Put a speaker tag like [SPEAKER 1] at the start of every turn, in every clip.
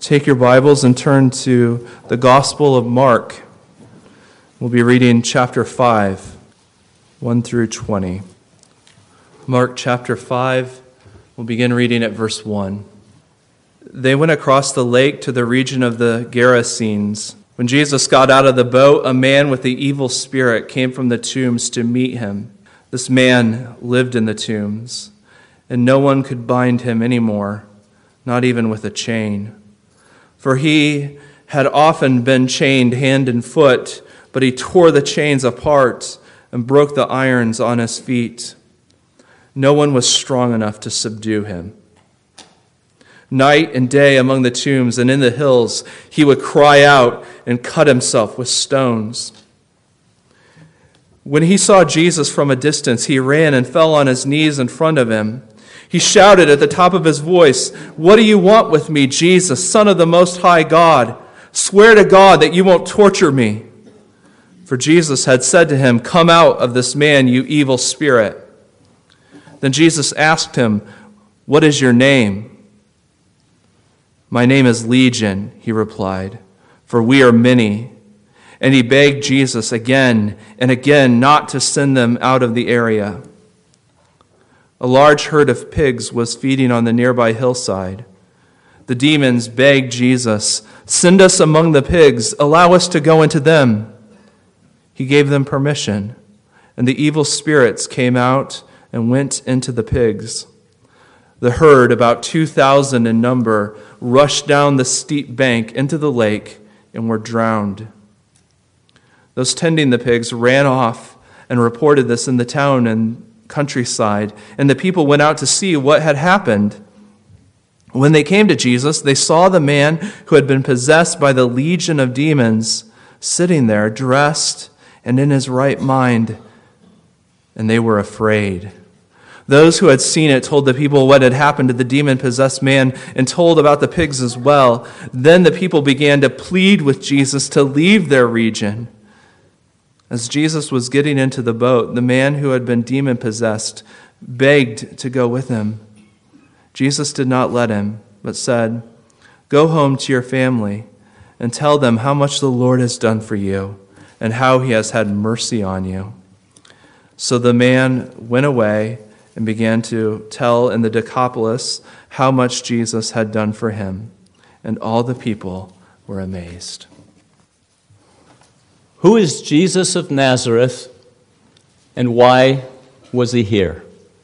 [SPEAKER 1] Take your Bibles and turn to the Gospel of Mark. We'll be reading chapter 5, 1 through 20. Mark chapter 5, we'll begin reading at verse 1. They went across the lake to the region of the Gerasenes. When Jesus got out of the boat, a man with the evil spirit came from the tombs to meet him. This man lived in the tombs, and no one could bind him anymore, not even with a chain. For he had often been chained hand and foot, but he tore the chains apart and broke the irons on his feet. No one was strong enough to subdue him. Night and day among the tombs and in the hills, he would cry out and cut himself with stones. When he saw Jesus from a distance, he ran and fell on his knees in front of him. He shouted at the top of his voice, "What do you want with me, Jesus, Son of the Most High God? Swear to God that you won't torture me." For Jesus had said to him, "Come out of this man, you evil spirit." Then Jesus asked him, "What is your name?" "My name is Legion," he replied, "for we are many." And he begged Jesus again and again not to send them out of the area. A large herd of pigs was feeding on the nearby hillside. The demons begged Jesus, "Send us among the pigs, allow us to go into them." He gave them permission, and the evil spirits came out and went into the pigs. The herd, about 2,000 in number, rushed down the steep bank into the lake and were drowned. Those tending the pigs ran off and reported this in the town and countryside, and the people went out to see what had happened. When they came to Jesus, they saw the man who had been possessed by the legion of demons sitting there, dressed and in his right mind, and they were afraid. Those who had seen it told the people what had happened to the demon-possessed man and told about the pigs as well. Then the people began to plead with Jesus to leave their region. As Jesus was getting into the boat, the man who had been demon-possessed begged to go with him. Jesus did not let him, but said, "Go home to your family and tell them how much the Lord has done for you and how he has had mercy on you." So the man went away and began to tell in the Decapolis how much Jesus had done for him, and all the people were amazed.
[SPEAKER 2] Who is Jesus of Nazareth, and why was he here?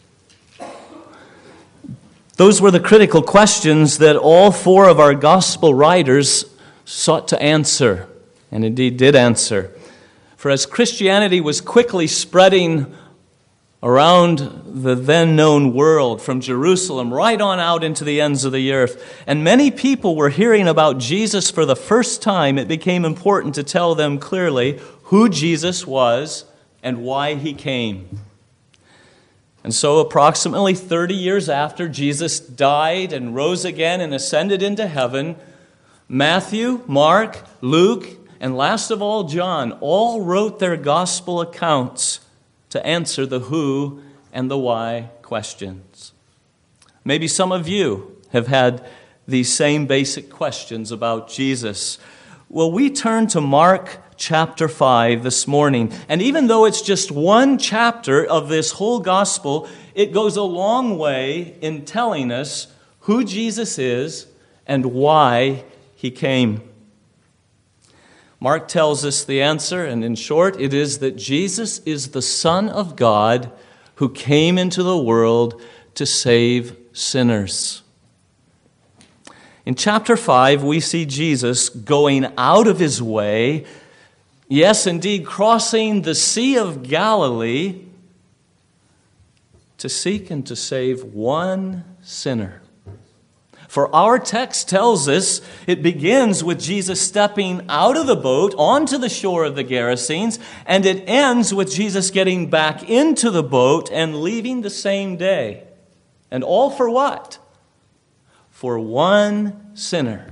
[SPEAKER 2] Those were the critical questions that all four of our gospel writers sought to answer, and indeed did answer. For as Christianity was quickly spreading around the then-known world, from Jerusalem right on out into the ends of the earth, and many people were hearing about Jesus for the first time, it became important to tell them clearly who Jesus was and why he came. And so approximately 30 years after Jesus died and rose again and ascended into heaven, Matthew, Mark, Luke, and last of all John all wrote their gospel accounts to answer the who and the why questions. Maybe some of you have had these same basic questions about Jesus. Well, we turn to Mark chapter 5 this morning, and even though it's just one chapter of this whole gospel, it goes a long way in telling us who Jesus is and why he came. Mark tells us the answer, and in short, it is that Jesus is the Son of God who came into the world to save sinners. In chapter 5, we see Jesus going out of his way, yes, indeed, crossing the Sea of Galilee to seek and to save one sinner. For our text tells us it begins with Jesus stepping out of the boat onto the shore of the Gerasenes, and it ends with Jesus getting back into the boat and leaving the same day. And all for what? For one sinner.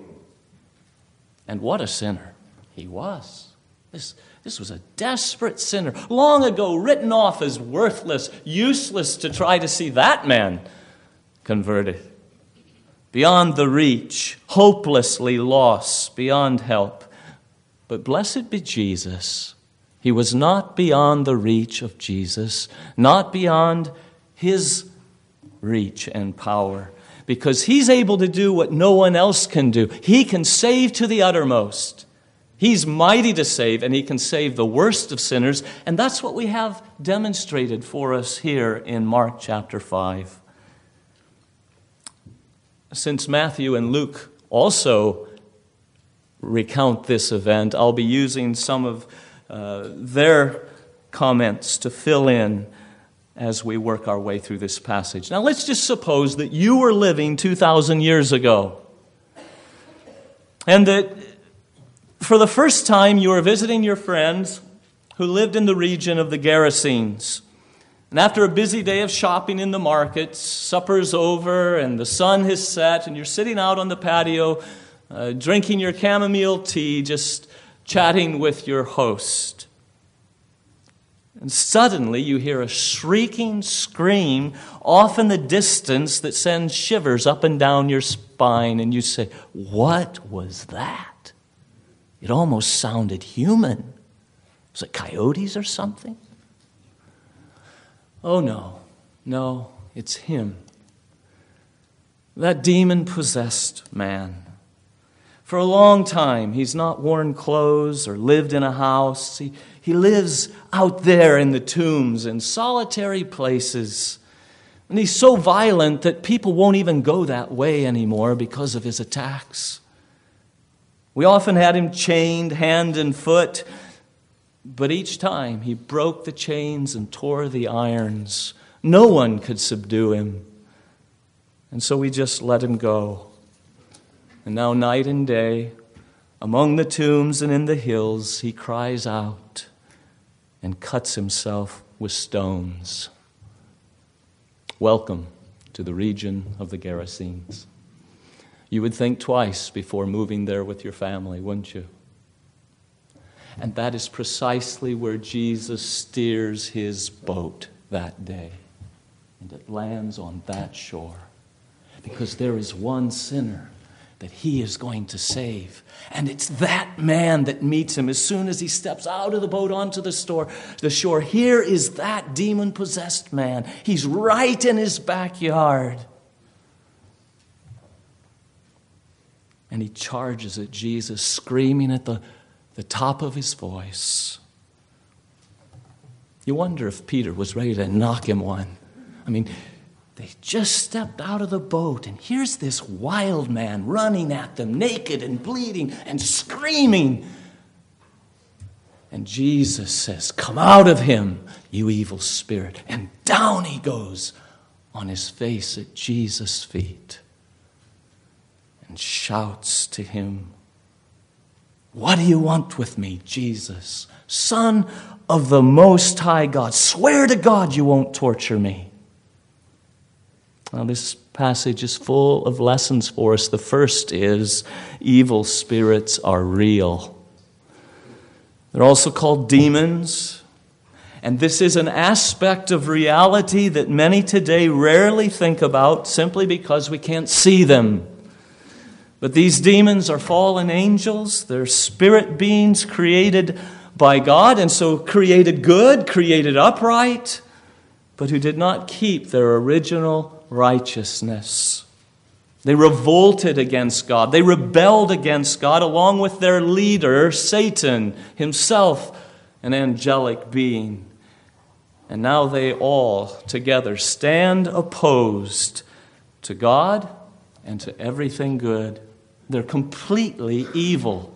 [SPEAKER 2] And what a sinner he was. This was a desperate sinner, long ago written off as worthless, useless to try to see that man converted. beyond the reach, hopelessly lost, beyond help. But blessed be Jesus. He was not beyond the reach of Jesus, not beyond his reach and power, because he's able to do what no one else can do. He can save to the uttermost. He's mighty to save, and he can save the worst of sinners, and that's what we have demonstrated for us here in Mark chapter 5. Since Matthew and Luke also recount this event, I'll be using some of their comments to fill in as we work our way through this passage. Now let's just suppose that you were living 2,000 years ago, and that for the first time you were visiting your friends who lived in the region of the Gerasenes. And after a busy day of shopping in the markets, supper's over and the sun has set, and you're sitting out on the patio drinking your chamomile tea, just chatting with your host. And suddenly you hear a shrieking scream off in the distance that sends shivers up and down your spine, and you say, "What was that?" It almost sounded human. Was it coyotes or something? Oh no, it's him. That demon-possessed man. For a long time, he's not worn clothes or lived in a house. He lives out there in the tombs, in solitary places. And he's so violent that people won't even go that way anymore because of his attacks. We often had him chained hand and foot, but each time he broke the chains and tore the irons. No one could subdue him. And so we just let him go. And now night and day, among the tombs and in the hills, he cries out and cuts himself with stones. Welcome to the region of the Gerasenes. You would think twice before moving there with your family, wouldn't you? And that is precisely where Jesus steers his boat that day. And it lands on that shore. Because there is one sinner that he is going to save. And it's that man that meets him as soon as he steps out of the boat onto the shore. Here is that demon-possessed man. He's right in his backyard. And he charges at Jesus, screaming at the top of his voice. You wonder if Peter was ready to knock him one. I mean, they just stepped out of the boat, and here's this wild man running at them, naked and bleeding and screaming. And Jesus says, "Come out of him, you evil spirit." And down he goes on his face at Jesus' feet and shouts to him, "What do you want with me, Jesus, Son of the Most High God? Swear to God you won't torture me." Now, this passage is full of lessons for us. The first is evil spirits are real. They're also called demons. And this is an aspect of reality that many today rarely think about simply because we can't see them. But these demons are fallen angels. They're spirit beings created by God, and so created good, created upright, but who did not keep their original righteousness. They revolted against God. They rebelled against God along with their leader, Satan, himself an angelic being. And now they all together stand opposed to God and to everything good. They're completely evil,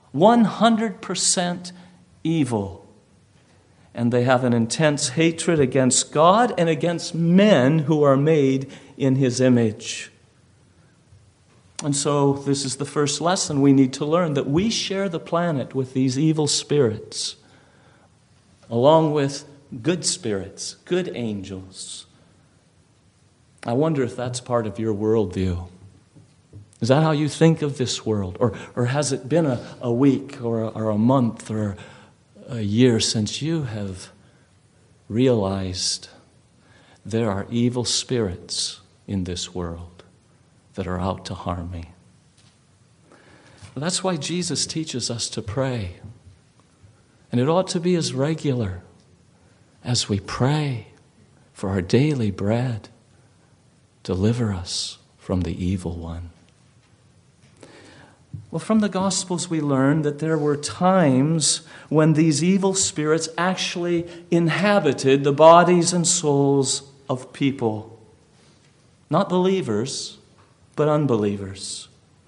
[SPEAKER 2] 100% evil. And they have an intense hatred against God and against men who are made in his image. And so this is the first lesson we need to learn, that we share the planet with these evil spirits, along with good spirits, good angels. I wonder if that's part of your worldview. Is that how you think of this world? Or has it been a week or a month or a year since you have realized there are evil spirits in this world? that are out to harm me. That's why Jesus teaches us to pray. And it ought to be as regular as we pray for our daily bread. Deliver us from the evil one. Well, from the Gospels we learn that there were times when these evil spirits actually inhabited the bodies and souls of people. Not believers, but unbelievers.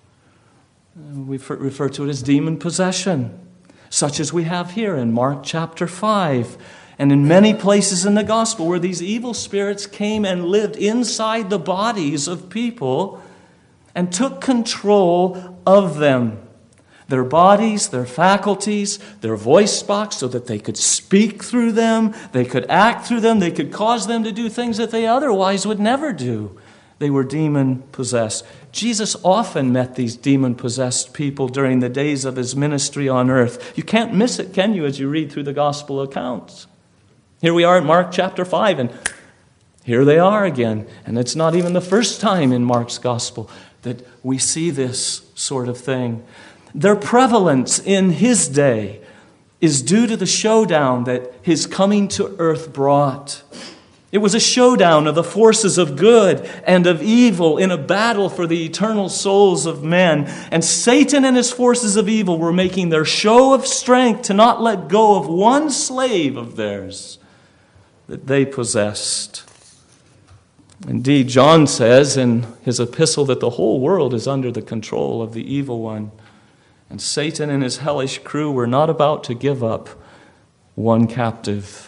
[SPEAKER 2] We refer to it as demon possession, such as we have here in Mark chapter 5, and in many places in the Gospel where these evil spirits came and lived inside the bodies of people and took control of them. Their bodies, their faculties, their voice box, so that they could speak through them, they could act through them, they could cause them to do things that they otherwise would never do. They were demon-possessed. Jesus often met these demon-possessed people during the days of his ministry on earth. You can't miss it, can you, as you read through the gospel accounts? Here we are at Mark chapter 5, and here they are again. And it's not even the first time in Mark's gospel that we see this sort of thing. Their prevalence in his day is due to the showdown that his coming to earth brought. It was a showdown of the forces of good and of evil in a battle for the eternal souls of men. And Satan and his forces of evil were making their show of strength to not let go of one slave of theirs that they possessed. Indeed, John says in his epistle that the whole world is under the control of the evil one. And Satan and his hellish crew were not about to give up one captive.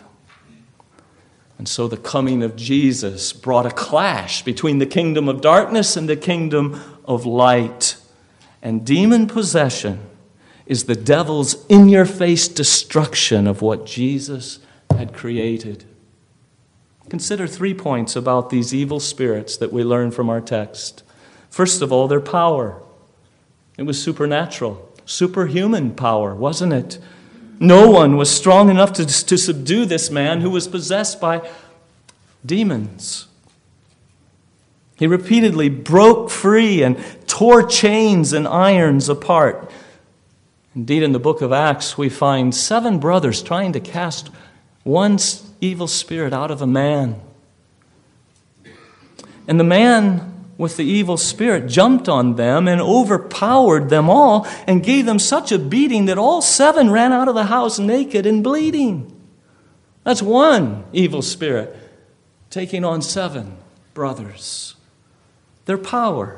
[SPEAKER 2] And so the coming of Jesus brought a clash between the kingdom of darkness and the kingdom of light. And demon possession is the devil's in-your-face destruction of what Jesus had created. Consider 3 points about these evil spirits that we learn from our text. First of all, their power. It was supernatural, superhuman power, wasn't it? No one was strong enough to subdue this man who was possessed by demons. He repeatedly broke free and tore chains and irons apart. Indeed, in the book of Acts, we find 7 brothers trying to cast one evil spirit out of a man. And the man with the evil spirit jumped on them and overpowered them all and gave them such a beating that all 7 ran out of the house naked and bleeding. That's one evil spirit taking on 7 brothers. Their power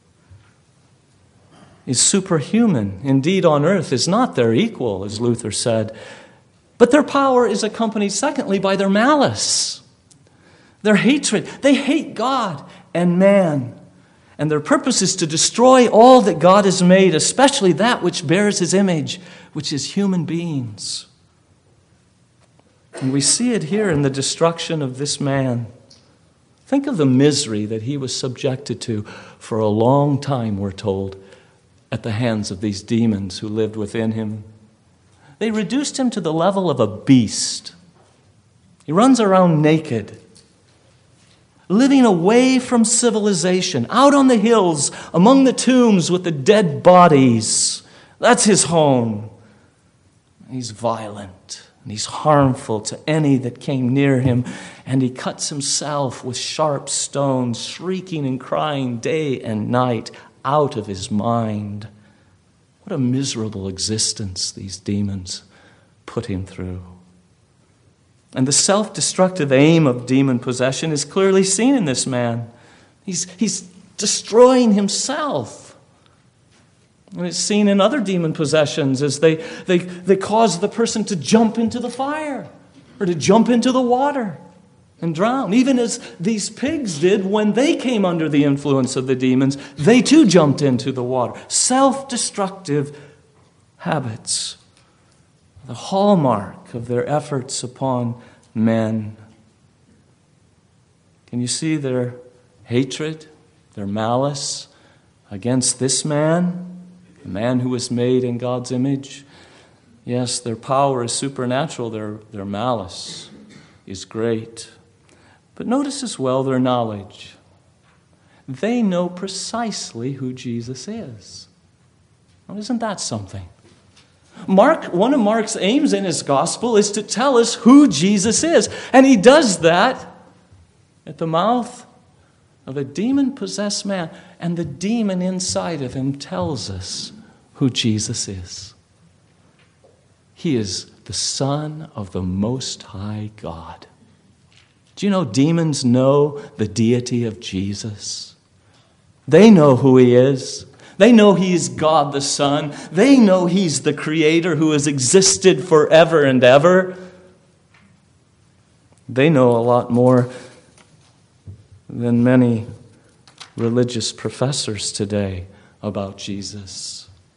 [SPEAKER 2] is superhuman. Indeed, on earth is not their equal, as Luther said. But their power is accompanied, secondly, by their malice, their hatred. They hate God and man. And their purpose is to destroy all that God has made, especially that which bears his image, which is human beings. And we see it here in the destruction of this man. Think of the misery that he was subjected to for a long time, we're told, at the hands of these demons who lived within him. They reduced him to the level of a beast. He runs around naked, living away from civilization, out on the hills, among the tombs with the dead bodies. That's his home. He's violent, and he's harmful to any that came near him, and he cuts himself with sharp stones, shrieking and crying day and night, out of his mind. What a miserable existence these demons put him through. And the self-destructive aim of demon possession is clearly seen in this man. He's destroying himself. And it's seen in other demon possessions as they cause the person to jump into the fire or to jump into the water and drown. Even as these pigs did when they came under the influence of the demons, they too jumped into the water. Self-destructive habits, the hallmark of their efforts upon men. Can you see their hatred, their malice against this man, the man who was made in God's image? Yes, their power is supernatural, their malice is great. But notice as well their knowledge. They know precisely who Jesus is. Now, isn't that something? One of Mark's aims in his gospel is to tell us who Jesus is. And he does that at the mouth of a demon-possessed man. And the demon inside of him tells us who Jesus is. He is the Son of the Most High God. Do you know demons know the deity of Jesus? They know who he is. They know he is God the Son. They know he's the Creator who has existed forever and ever. They know a lot more than many religious professors today about Jesus.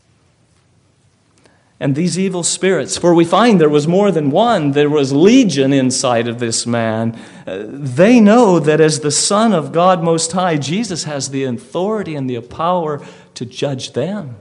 [SPEAKER 2] And these evil spirits, for we find there was more than one, there was legion inside of this man. They know that as the Son of God Most High, Jesus has the authority and the power to judge them.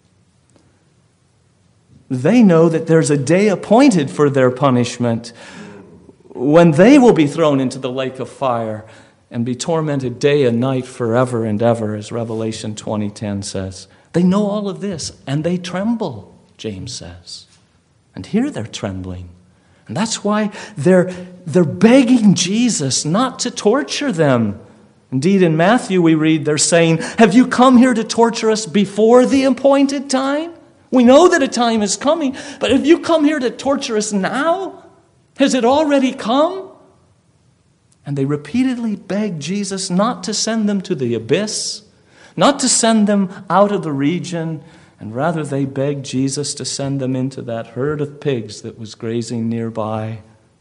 [SPEAKER 2] They know that there's a day appointed for their punishment when they will be thrown into the lake of fire and be tormented day and night forever and ever, as Revelation 20:10 says. They know all of this, and they tremble, James says. And here they're trembling. And that's why they're begging Jesus not to torture them. Indeed, in Matthew we read they're saying, "Have you come here to torture us before the appointed time? We know that a time is coming, but have you come here to torture us now? Has it already come?" And they repeatedly beg Jesus not to send them to the abyss, not to send them out of the region, and rather they beg Jesus to send them into that herd of pigs that was grazing nearby.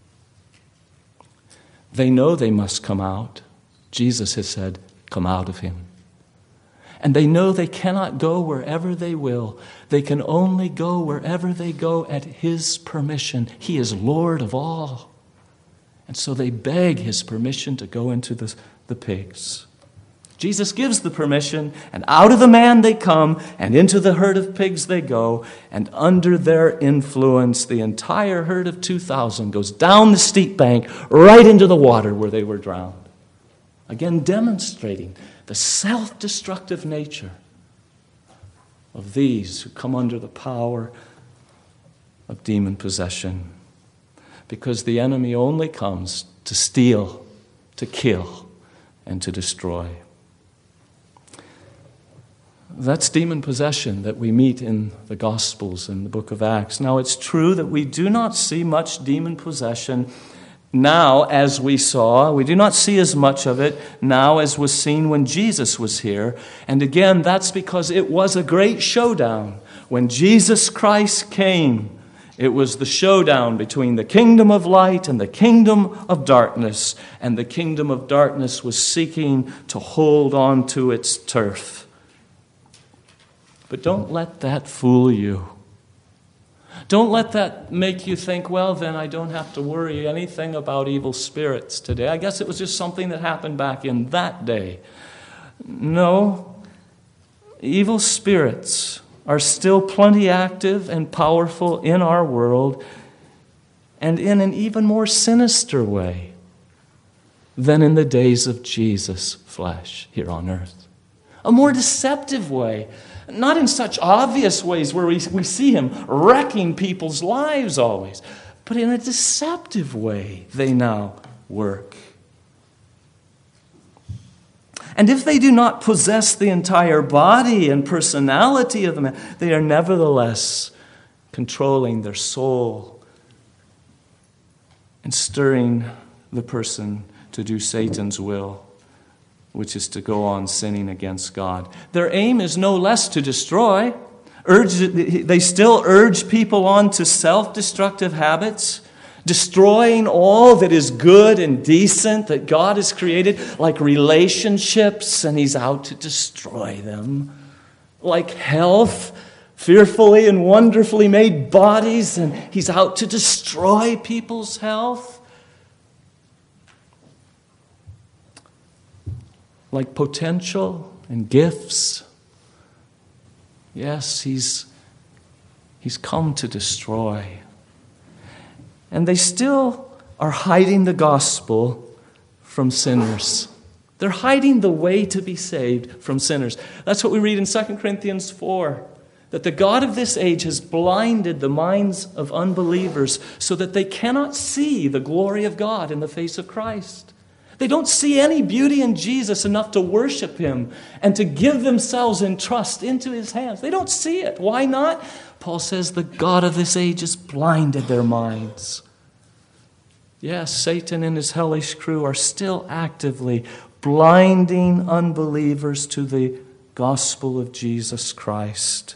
[SPEAKER 2] They know they must come out. Jesus has said, "Come out of him." And they know they cannot go wherever they will. They can only go wherever they go at his permission. He is Lord of all. And so they beg his permission to go into the pigs. Jesus gives the permission, and out of the man they come, and into the herd of pigs they go, and under their influence, the entire herd of 2,000 goes down the steep bank, right into the water where they were drowned. Again, demonstrating the self-destructive nature of these who come under the power of demon possession. Because the enemy only comes to steal, to kill, and to destroy. That's demon possession that we meet in the Gospels in the book of Acts. Now, it's true that we do not see much demon possession now as we saw. We do not see as much of it now as was seen when Jesus was here. And again, that's because it was a great showdown. When Jesus Christ came, it was the showdown between the kingdom of light and the kingdom of darkness. And the kingdom of darkness was seeking to hold on to its turf. But don't let that fool you. Don't let that make you think, well, then I don't have to worry anything about evil spirits today. I guess it was just something that happened back in that day. No, evil spirits are still plenty active and powerful in our world, and in an even more sinister way than in the days of Jesus' flesh here on earth. A more deceptive way. Not in such obvious ways where we see him wrecking people's lives always, but in a deceptive way they now work. And if they do not possess the entire body and personality of the man, they are nevertheless controlling their soul and stirring the person to do Satan's will, which is to go on sinning against God. Their aim is no less to destroy. They still urge people on to self-destructive habits, destroying all that is good and decent that God has created, like relationships, and he's out to destroy them. Like health, fearfully and wonderfully made bodies, and he's out to destroy people's health. Like potential and gifts. Yes, he's come to destroy. And they still are hiding the gospel from sinners. They're hiding the way to be saved from sinners. That's what we read in 2 Corinthians 4, that the God of this age has blinded the minds of unbelievers so that they cannot see the glory of God in the face of Christ. They don't see any beauty in Jesus enough to worship him and to give themselves in trust into his hands. They don't see it. Why not? Paul says the God of this age has blinded their minds. Yes, Satan and his hellish crew are still actively blinding unbelievers to the gospel of Jesus Christ.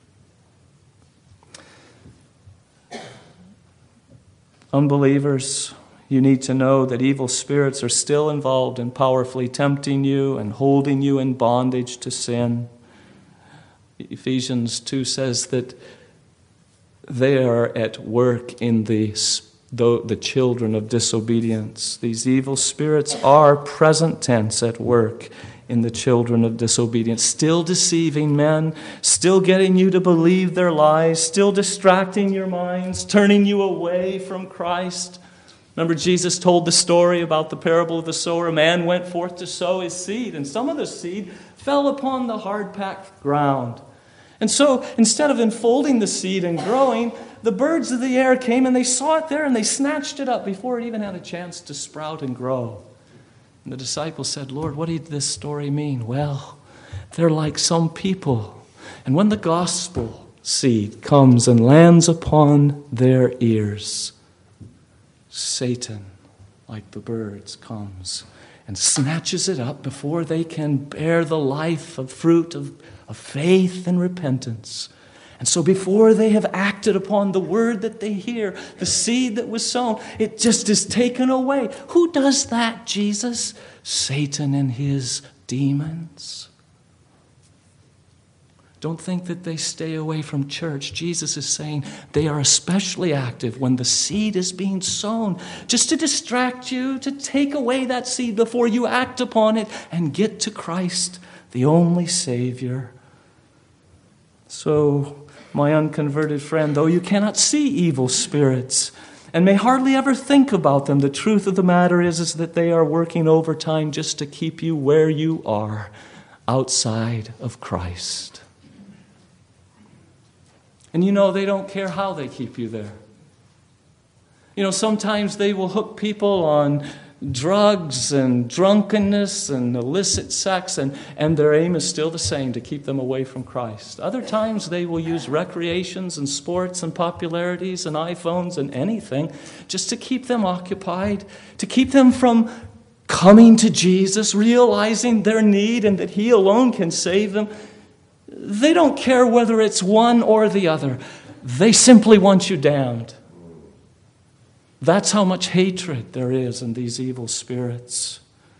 [SPEAKER 2] Unbelievers, you need to know that evil spirits are still involved in powerfully tempting you and holding you in bondage to sin. Ephesians 2 says that they are at work in the children of disobedience. These evil spirits are present tense at work in the children of disobedience, still deceiving men, still getting you to believe their lies, still distracting your minds, turning you away from Christ. Remember, Jesus told the story about the parable of the sower. A man went forth to sow his seed, and some of the seed fell upon the hard-packed ground. And so, instead of enfolding the seed and growing, the birds of the air came and they saw it there and they snatched it up before it even had a chance to sprout and grow. And the disciples said, Lord, what did this story mean? Well, they're like some people. And when the gospel seed comes and lands upon their ears, Satan, like the birds, comes and snatches it up before they can bear the life of fruit of faith and repentance. And so before they have acted upon the word that they hear, the seed that was sown, it just is taken away. Who does that, Jesus? Satan and his demons. Don't think that they stay away from church. Jesus is saying they are especially active when the seed is being sown, just to distract you, to take away that seed before you act upon it and get to Christ, the only Savior. So, my unconverted friend, though you cannot see evil spirits and may hardly ever think about them, the truth of the matter is that they are working overtime just to keep you where you are, outside of Christ. And you know, they don't care how they keep you there. You know, sometimes they will hook people on drugs and drunkenness and illicit sex, and their aim is still the same, to keep them away from Christ. Other times they will use recreations and sports and popularities and iPhones and anything just to keep them occupied, to keep them from coming to Jesus, realizing their need and that he alone can save them. They don't care whether it's one or the other. They simply want you damned. That's how much hatred there is in these evil spirits.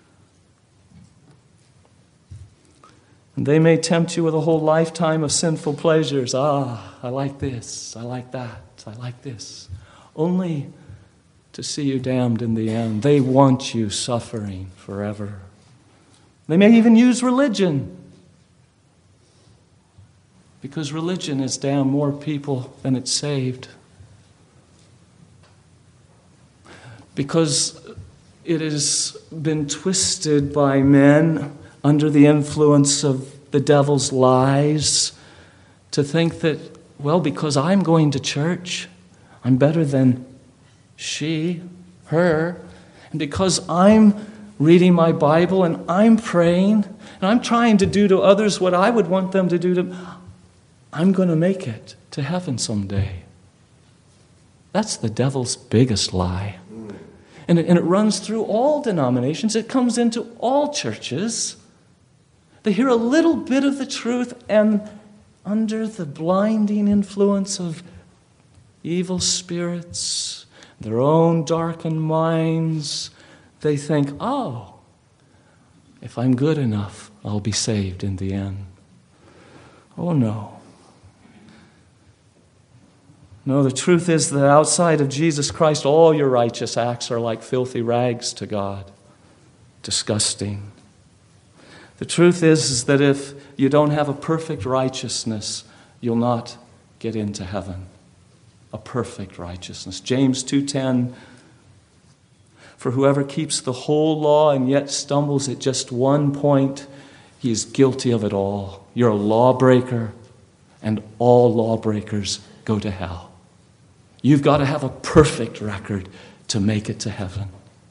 [SPEAKER 2] And they may tempt you with a whole lifetime of sinful pleasures. I like this, I like that, I like this. Only to see you damned in the end. They want you suffering forever. They may even use religion, because religion has damned more people than it's saved. Because it has been twisted by men under the influence of the devil's lies to think that, well, because I'm going to church, I'm better than she, her, and because I'm reading my Bible and I'm praying and I'm trying to do to others what I would want them to do to, I'm going to make it to heaven someday. That's the devil's biggest lie. And it runs through all denominations. It comes into all churches. They hear a little bit of the truth, and under the blinding influence of evil spirits, their own darkened minds, they think, oh, if I'm good enough, I'll be saved in the end. Oh, no. No, the truth is that outside of Jesus Christ, all your righteous acts are like filthy rags to God. Disgusting. The truth is that if you don't have a perfect righteousness, you'll not get into heaven. A perfect righteousness. James 2:10, For whoever keeps the whole law and yet stumbles at just one point, he is guilty of it all. You're a lawbreaker, and all lawbreakers go to hell. You've got to have a perfect record to make it to heaven.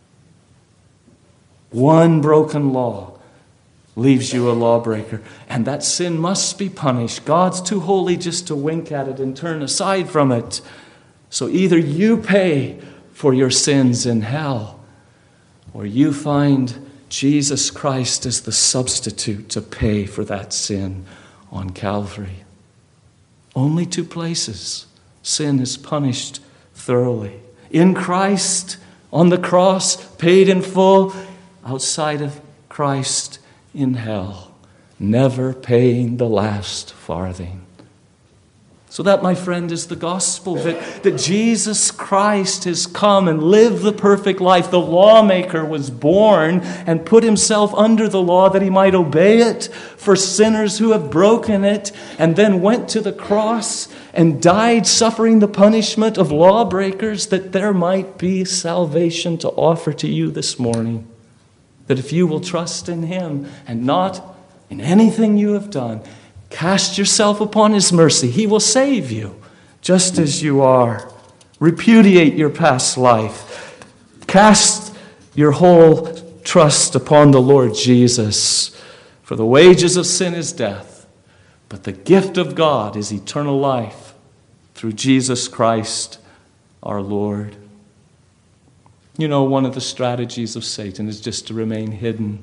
[SPEAKER 2] One broken law leaves you a lawbreaker, and that sin must be punished. God's too holy just to wink at it and turn aside from it. So either you pay for your sins in hell, or you find Jesus Christ as the substitute to pay for that sin on Calvary. Only two places sin is punished thoroughly. In Christ, on the cross, paid in full. Outside of Christ, in hell, never paying the last farthing. So that, my friend, is the gospel, that Jesus Christ has come and lived the perfect life. The lawmaker was born and put himself under the law that he might obey it for sinners who have broken it, and then went to the cross and died suffering the punishment of lawbreakers, that there might be salvation to offer to you this morning. That if you will trust in him and not in anything you have done, cast yourself upon his mercy, he will save you just as you are. Repudiate your past life. Cast your whole trust upon the Lord Jesus. For the wages of sin is death, but the gift of God is eternal life through Jesus Christ our Lord. You know, one of the strategies of Satan is just to remain hidden.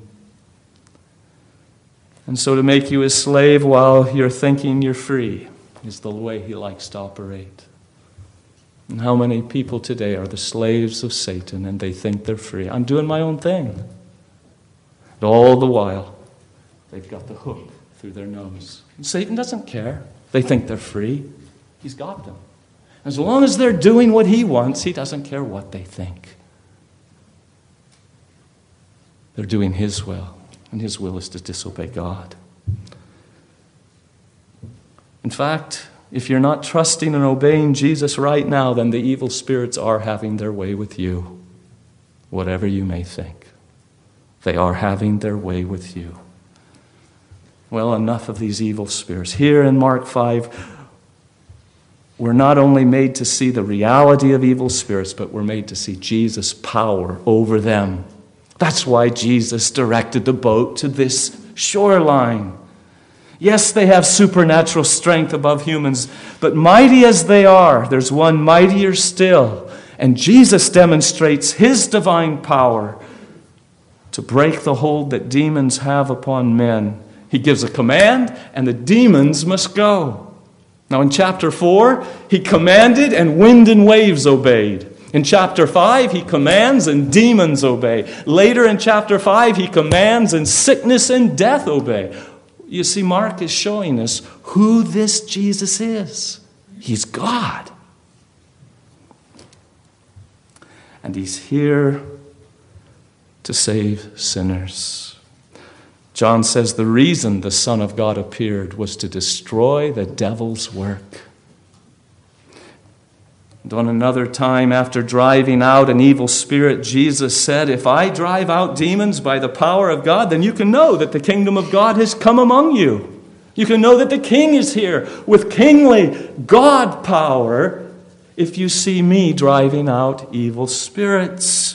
[SPEAKER 2] And so to make you his slave while you're thinking you're free is the way he likes to operate. And how many people today are the slaves of Satan and they think they're free? I'm doing my own thing. And all the while, they've got the hook through their nose. And Satan doesn't care. They think they're free. He's got them. As long as they're doing what he wants, he doesn't care what they think. They're doing his will, and his will is to disobey God. In fact, if you're not trusting and obeying Jesus right now, then the evil spirits are having their way with you, whatever you may think. They are having their way with you. Well, enough of these evil spirits. Here in Mark 5, we're not only made to see the reality of evil spirits, but we're made to see Jesus' power over them. That's why Jesus directed the boat to this shoreline. Yes, they have supernatural strength above humans, but mighty as they are, there's one mightier still. And Jesus demonstrates his divine power to break the hold that demons have upon men. He gives a command, and the demons must go. Now in chapter 4, he commanded, and wind and waves obeyed. In chapter 5, he commands and demons obey. Later in chapter 5, he commands and sickness and death obey. You see, Mark is showing us who this Jesus is. He's God. And he's here to save sinners. John says the reason the Son of God appeared was to destroy the devil's work. And on another time, after driving out an evil spirit, Jesus said, if I drive out demons by the power of God, then you can know that the kingdom of God has come among you. You can know that the King is here with kingly God power if you see me driving out evil spirits.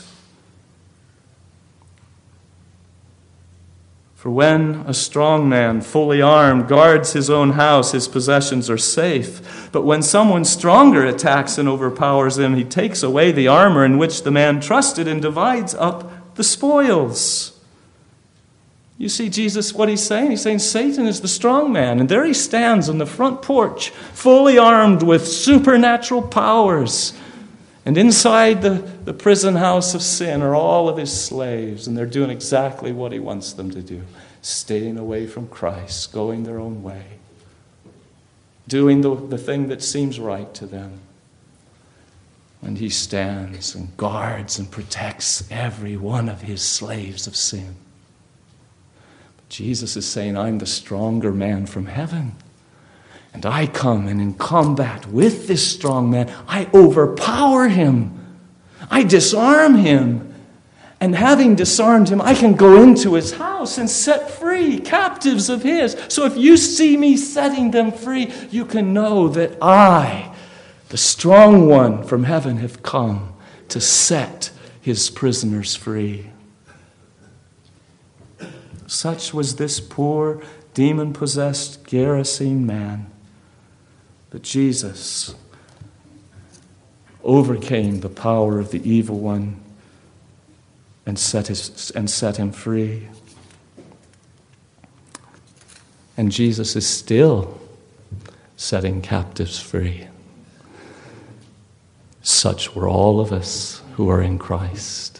[SPEAKER 2] For when a strong man, fully armed, guards his own house, his possessions are safe. But when someone stronger attacks and overpowers him, he takes away the armor in which the man trusted and divides up the spoils. You see, Jesus, what he's saying? He's saying Satan is the strong man. And there he stands on the front porch, fully armed with supernatural powers. And inside the prison house of sin are all of his slaves, and they're doing exactly what he wants them to do, staying away from Christ, going their own way, doing the thing that seems right to them. And he stands and guards and protects every one of his slaves of sin. But Jesus is saying, I'm the stronger man from heaven. And I come, and in combat with this strong man, I overpower him. I disarm him. And having disarmed him, I can go into his house and set free captives of his. So if you see me setting them free, you can know that I, the strong one from heaven, have come to set his prisoners free. Such was this poor, demon-possessed Gerasene man. But Jesus overcame the power of the evil one and set him free. And Jesus is still setting captives free. Such were all of us who are in Christ.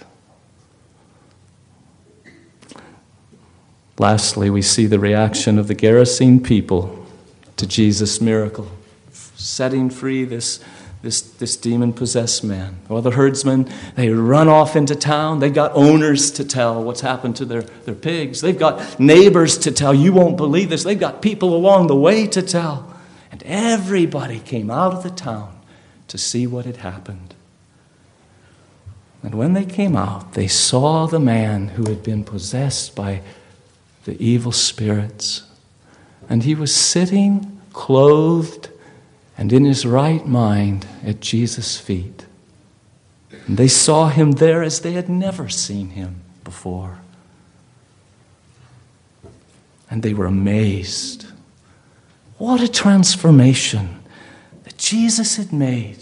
[SPEAKER 2] Lastly, we see the reaction of the Gerasene people to Jesus' miracle, setting free this demon-possessed man. Well, the herdsmen, they run off into town. They've got owners to tell what's happened to their pigs. They've got neighbors to tell. You won't believe this. They've got people along the way to tell. And everybody came out of the town to see what had happened. And when they came out, they saw the man who had been possessed by the evil spirits. And he was sitting, clothed, and in his right mind at Jesus' feet. And they saw him there as they had never seen him before. And they were amazed. What a transformation that Jesus had made.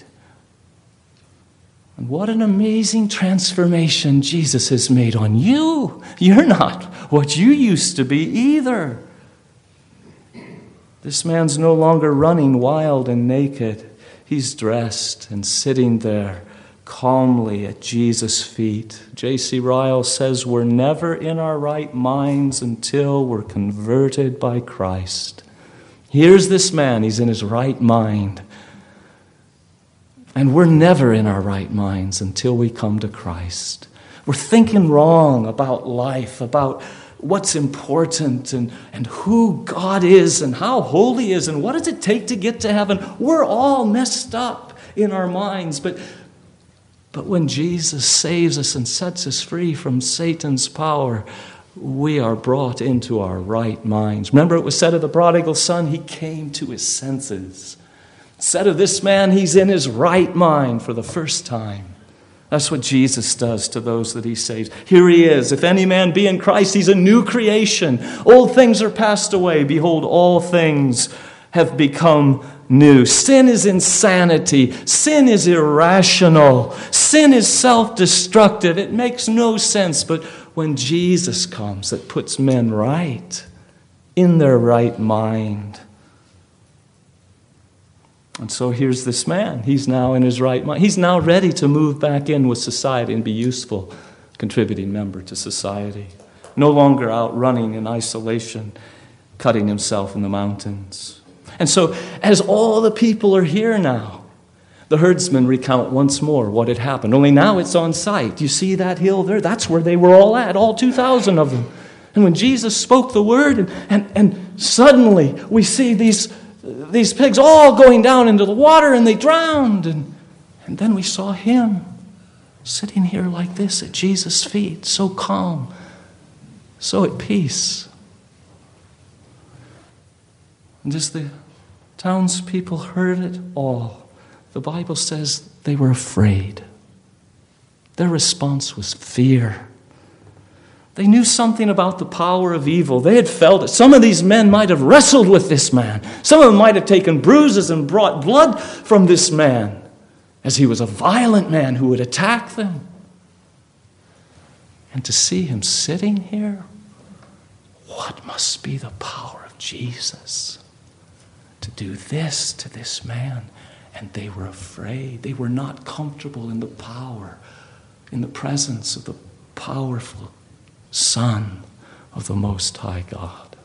[SPEAKER 2] And what an amazing transformation Jesus has made on you. You're not what you used to be either. This man's no longer running wild and naked. He's dressed and sitting there calmly at Jesus' feet. J.C. Ryle says we're never in our right minds until we're converted by Christ. Here's this man, he's in his right mind. And we're never in our right minds until we come to Christ. We're thinking wrong about life, about what's important and who God is and how holy he is and what does it take to get to heaven. We're all messed up in our minds. But when Jesus saves us and sets us free from Satan's power, we are brought into our right minds. Remember, it was said of the prodigal son, he came to his senses. Said of this man, he's in his right mind for the first time. That's what Jesus does to those that he saves. Here he is. If any man be in Christ, he's a new creation. Old things are passed away. Behold, all things have become new. Sin is insanity. Sin is irrational. Sin is self-destructive. It makes no sense. But when Jesus comes, it puts men right in their right mind. And so here's this man. He's now in his right mind. He's now ready to move back in with society and be useful, contributing member to society. No longer out running in isolation, cutting himself in the mountains. And so as all the people are here now, the herdsmen recount once more what had happened. Only now it's on site. You see that hill there? That's where they were all at, all 2,000 of them. And when Jesus spoke the word, and suddenly we see these pigs all going down into the water and they drowned. And then we saw him sitting here like this at Jesus' feet, so calm, so at peace. And as the townspeople heard it all, the Bible says they were afraid. Their response was fear. They knew something about the power of evil. They had felt it. Some of these men might have wrestled with this man. Some of them might have taken bruises and brought blood from this man, as he was a violent man who would attack them. And to see him sitting here, what must be the power of Jesus to do this to this man? And they were afraid. They were not comfortable in the power, in the presence of the powerful Son of the Most High God.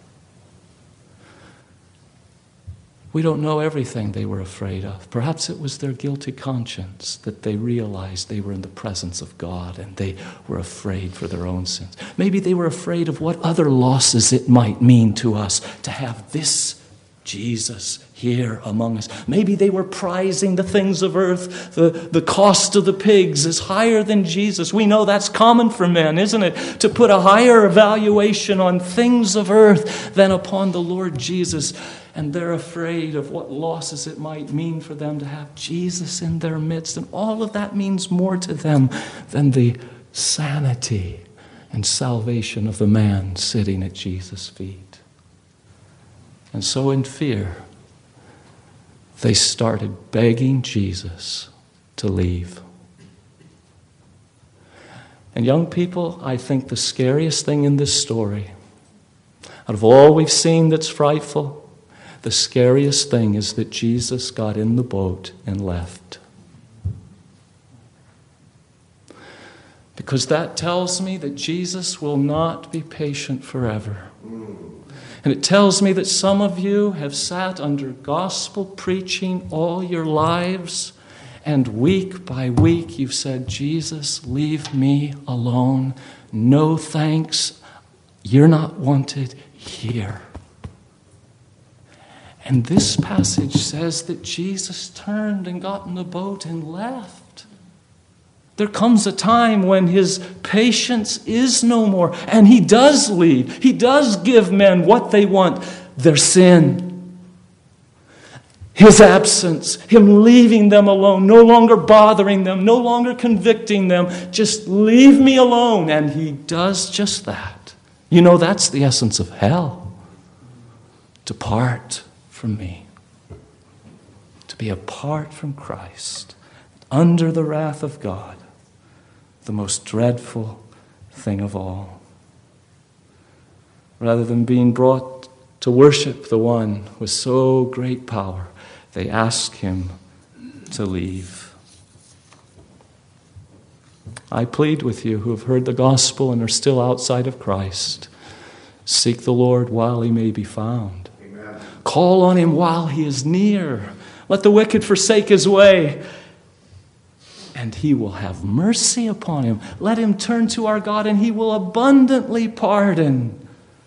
[SPEAKER 2] We don't know everything they were afraid of. Perhaps it was their guilty conscience that they realized they were in the presence of God and they were afraid for their own sins. Maybe they were afraid of what other losses it might mean to us to have this Jesus here among us. Maybe they were prizing the things of earth. The cost of the pigs is higher than Jesus. We know that's common for men, isn't it? To put a higher evaluation on things of earth than upon the Lord Jesus. And they're afraid of what losses it might mean for them to have Jesus in their midst. And all of that means more to them than the sanity and salvation of the man sitting at Jesus' feet. And so in fear, they started begging Jesus to leave. And young people, I think the scariest thing in this story, out of all we've seen that's frightful, the scariest thing is that Jesus got in the boat and left. Because that tells me that Jesus will not be patient forever. And it tells me that some of you have sat under gospel preaching all your lives, and week by week you've said, Jesus, leave me alone. No thanks. You're not wanted here. And this passage says that Jesus turned and got in the boat and left. There comes a time when his patience is no more, and he does leave. He does give men what they want, their sin. His absence, him leaving them alone, no longer bothering them, no longer convicting them. Just leave me alone. And he does just that. You know, that's the essence of hell. Depart from me. To be apart from Christ, under the wrath of God. The most dreadful thing of all. Rather than being brought to worship the one with so great power, they ask him to leave. I plead with you who have heard the gospel and are still outside of Christ, seek the Lord while he may be found. Amen. Call on him while he is near. Let the wicked forsake his way, and he will have mercy upon him. Let him turn to our God, and he will abundantly pardon.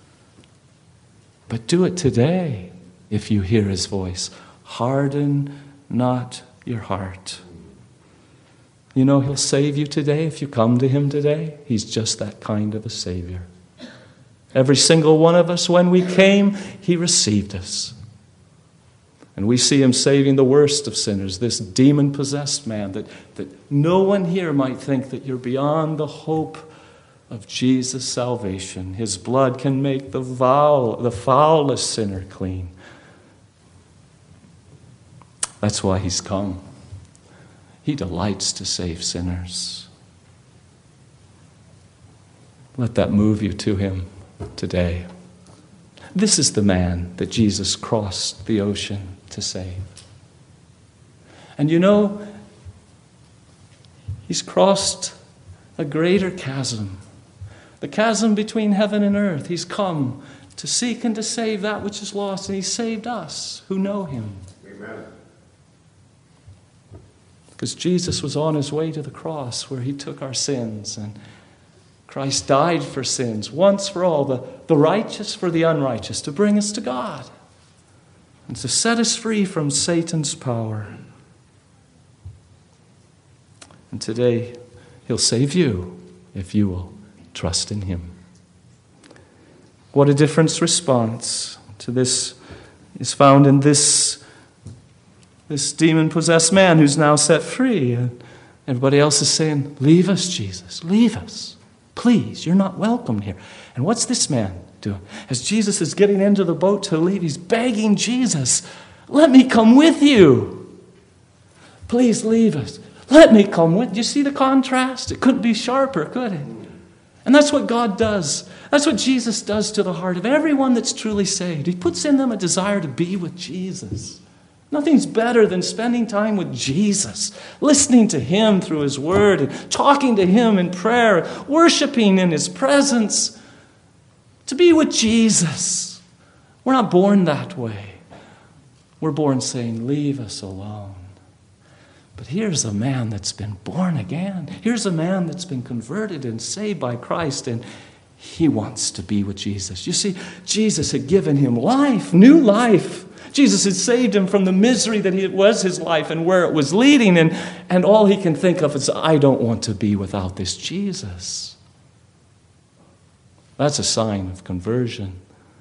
[SPEAKER 2] But do it today if you hear his voice. Harden not your heart. You know, he'll save you today if you come to him today. He's just that kind of a Savior. Every single one of us, when we came, he received us. And we see him saving the worst of sinners, this demon-possessed man, that no one here might think that you're beyond the hope of Jesus' salvation. His blood can make the foulest sinner clean. That's why he's come. He delights to save sinners. Let that move you to him today. This is the man that Jesus crossed the ocean to save. And you know, he's crossed a greater chasm, the chasm between heaven and earth. He's come to seek and to save that which is lost, and he saved us who know him. Amen. Because Jesus was on his way to the cross where he took our sins, and Christ died for sins once for all, the righteous for the unrighteous, to bring us to God and to set us free from Satan's power. And today, he'll save you if you will trust in him. What a different response to this is found in this demon-possessed man who's now set free. And everybody else is saying, leave us, Jesus, leave us. Please, you're not welcome here. And what's this man doing? As Jesus is getting into the boat to leave, he's begging Jesus, let me come with you. Please leave us. Let me come with you. You see the contrast? It couldn't be sharper, could it? And that's what God does. That's what Jesus does to the heart of everyone that's truly saved. He puts in them a desire to be with Jesus. Nothing's better than spending time with Jesus, listening to him through his word, and talking to him in prayer, worshiping in his presence. To be with Jesus. We're not born that way. We're born saying, leave us alone. But here's a man that's been born again. Here's a man that's been converted and saved by Christ, and he wants to be with Jesus. You see, Jesus had given him life, new life. Jesus had saved him from the misery that it was his life and where it was leading, and all he can think of is, I don't want to be without this Jesus. That's a sign of conversion.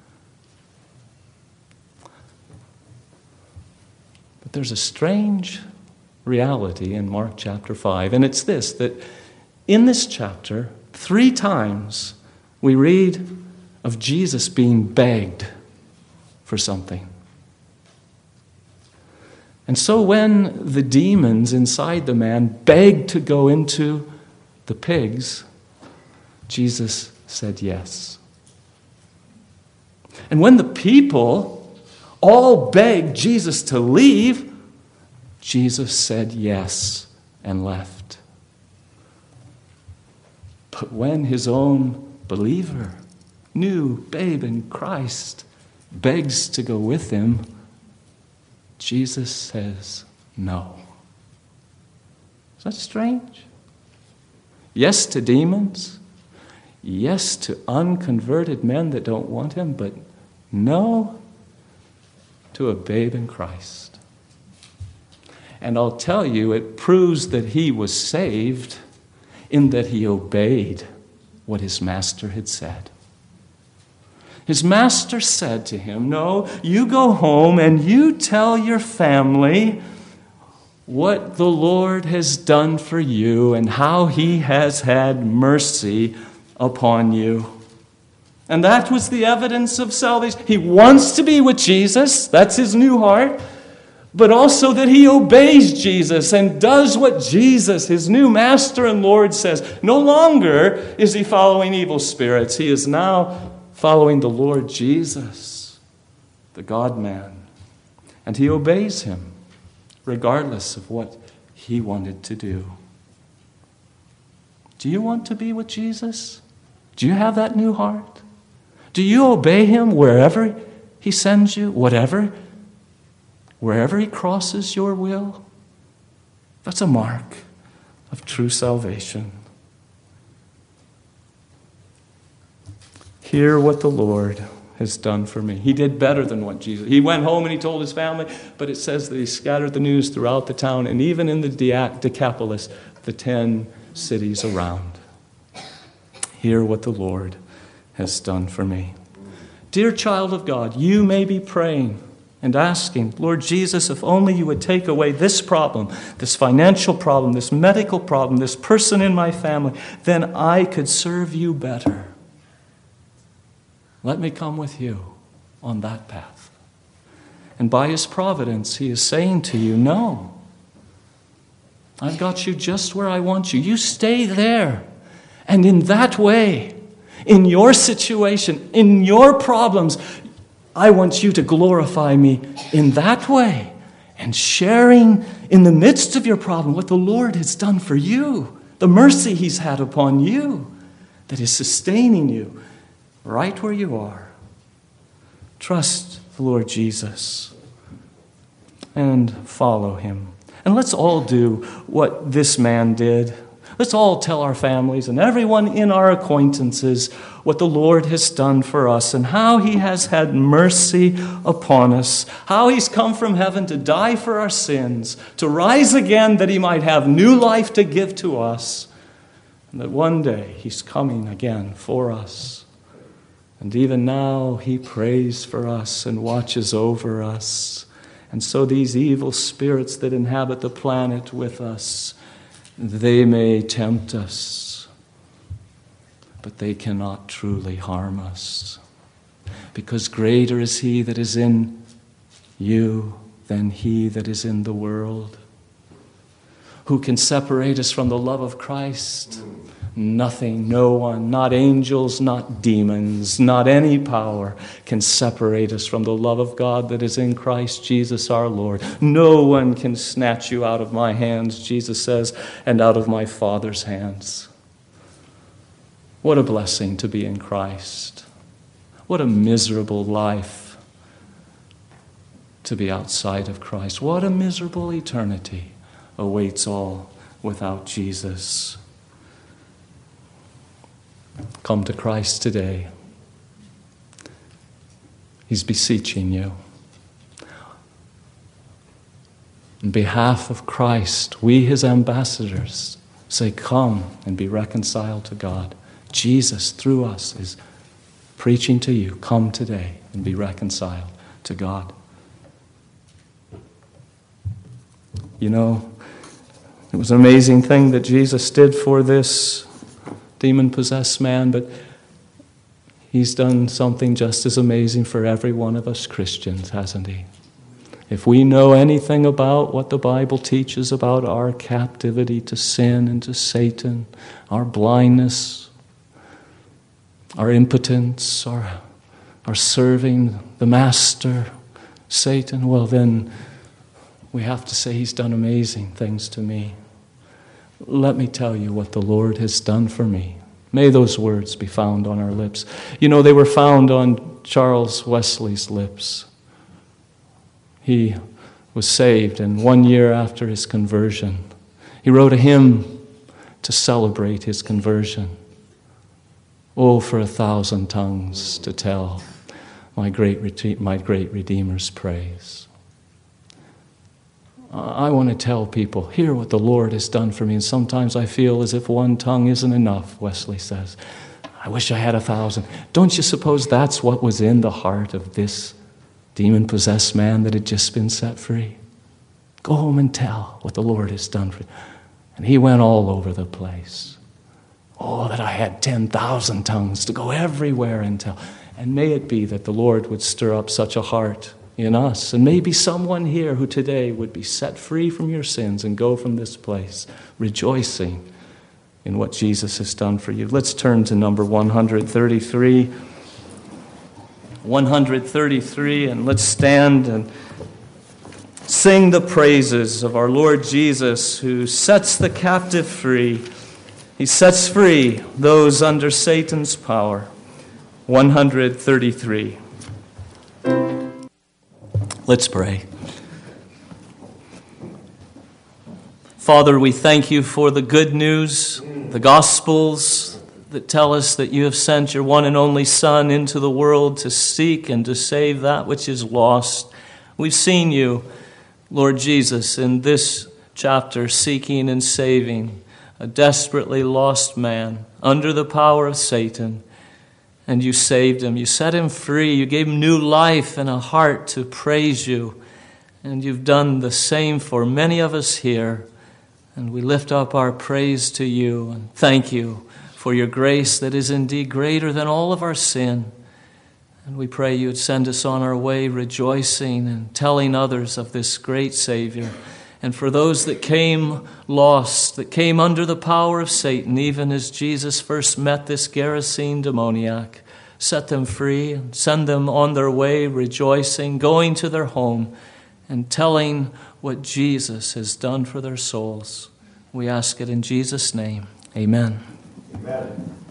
[SPEAKER 2] But there's a strange reality in Mark chapter 5, and it's this, that in this chapter, 3 times we read of Jesus being begged for something. And so when the demons inside the man begged to go into the pigs, Jesus said yes. And when the people all begged Jesus to leave, Jesus said yes and left. But when his own believer, new babe in Christ, begs to go with him, Jesus says no. Is that strange? Yes to demons. Yes to unconverted men that don't want him, but no to a babe in Christ. And I'll tell you, it proves that he was saved in that he obeyed what his master had said. His master said to him, no, you go home and you tell your family what the Lord has done for you and how he has had mercy upon you. And that was the evidence of salvation. He wants to be with Jesus. That's his new heart. But also that he obeys Jesus and does what Jesus, his new master and Lord, says. No longer is he following evil spirits. He is now following the Lord Jesus, the God-man. And he obeys him, regardless of what he wanted to do. Do you want to be with Jesus? Do you have that new heart? Do you obey him wherever he sends you, wherever he crosses your will? That's a mark of true salvation. Hear what the Lord has done for me. He did better than what Jesus. He went home and he told his family, but it says that he scattered the news throughout the town and even in the Decapolis, the 10 cities around. Hear what the Lord has done for me. Dear child of God, you may be praying and asking, Lord Jesus, if only you would take away this problem, this financial problem, this medical problem, this person in my family, then I could serve you better. Let me come with you on that path. And by his providence, he is saying to you, no, I've got you just where I want you. You stay there. And in that way, in your situation, in your problems, I want you to glorify me in that way. And sharing in the midst of your problem what the Lord has done for you, the mercy he's had upon you that is sustaining you right where you are. Trust the Lord Jesus and follow him. And let's all do what this man did. Let's all tell our families and everyone in our acquaintances what the Lord has done for us and how he has had mercy upon us, how he's come from heaven to die for our sins, to rise again that he might have new life to give to us, and that one day he's coming again for us. And even now he prays for us and watches over us. And so these evil spirits that inhabit the planet with us, they may tempt us, but they cannot truly harm us. Because greater is he that is in you than he that is in the world. Who can separate us from the love of Christ? Nothing, no one, not angels, not demons, not any power can separate us from the love of God that is in Christ Jesus our Lord. No one can snatch you out of my hands, Jesus says, and out of my Father's hands. What a blessing to be in Christ. What a miserable life to be outside of Christ. What a miserable eternity awaits all without Jesus. Come to Christ today. He's beseeching you. On behalf of Christ, we, his ambassadors, say, come and be reconciled to God. Jesus, through us, is preaching to you, come today and be reconciled to God. You know, it was an amazing thing that Jesus did for this demon-possessed man, but he's done something just as amazing for every one of us Christians, hasn't he? If we know anything about what the Bible teaches about our captivity to sin and to Satan, our blindness, our impotence, our serving the master, Satan, well then we have to say he's done amazing things to me. Let me tell you what the Lord has done for me. May those words be found on our lips. You know, they were found on Charles Wesley's lips. He was saved, and 1 year after his conversion, he wrote a hymn to celebrate his conversion. Oh, for 1,000 tongues to tell my great Redeemer's praise. I want to tell people, hear what the Lord has done for me, and sometimes I feel as if one tongue isn't enough, Wesley says. I wish I had 1,000. Don't you suppose that's what was in the heart of this demon-possessed man that had just been set free? Go home and tell what the Lord has done for you. And he went all over the place. Oh, that I had 10,000 tongues to go everywhere and tell. And may it be that the Lord would stir up such a heart in us, and maybe someone here who today would be set free from your sins and go from this place rejoicing in what Jesus has done for you. Let's turn to number 133. 133, and let's stand and sing the praises of our Lord Jesus, who sets the captive free. He sets free those under Satan's power. 133. Let's pray. Father, we thank you for the good news, the Gospels that tell us that you have sent your one and only Son into the world to seek and to save that which is lost. We've seen you, Lord Jesus, in this chapter seeking and saving a desperately lost man under the power of Satan. And you saved him. You set him free. You gave him new life and a heart to praise you. And you've done the same for many of us here. And we lift up our praise to you and thank you for your grace that is indeed greater than all of our sin. And we pray you'd send us on our way rejoicing and telling others of this great Savior. And for those that came lost, that came under the power of Satan, even as Jesus first met this Gerasene demoniac, set them free and send them on their way rejoicing, going to their home and telling what Jesus has done for their souls. We ask it in Jesus' name. Amen.
[SPEAKER 3] Amen.